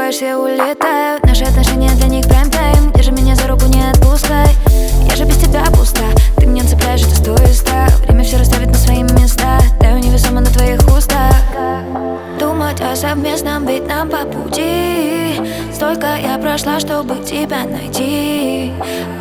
улетаешь, я улетаю. Наши отношения для них прайм-тайм. Держи меня за руку, не отпускай. Я же без тебя пуста. Ты меня цепляешь, это 100 из 100. Время все расставит на свои места. Таю невесомо на твоих устах. Думать о совместном, ведь нам по пути. Столько я прошла, чтобы тебя найти.